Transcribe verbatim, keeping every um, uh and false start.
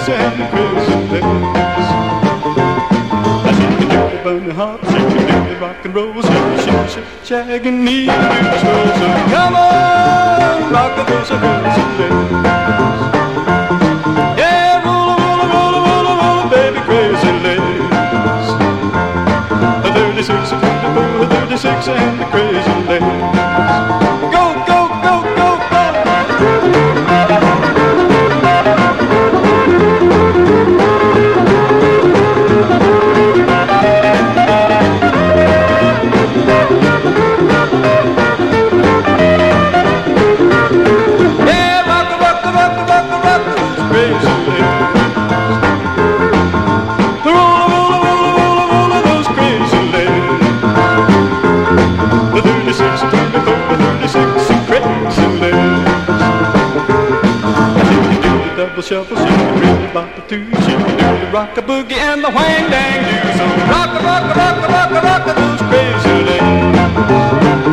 sexy and the crazy ladies. I shake the dirty bunny hop, shake the dirty rock and roll, shake the shake, shake, shag and knee, do the swirl. So come on, rock the boat, so crazy ladies. Yeah, roll, roll, roll, roll, roll, baby, crazy ladies. A thirty-six, a thirty-four, a thirty-six and the crazy ladies. Go, go, go, go, go. Yeah, rock, rock, rock, rock, rock, those crazy ladies. Roll, roll, roll, roll, roll, those crazy ladies. The thirty-six, thirty-four, thirty-six crazy ladies. She can do the double shuffle, she can really bop the two, she can do the rock a boogie and the whang dang do. So rock a rock a rock a rock a rock a those crazy ladies.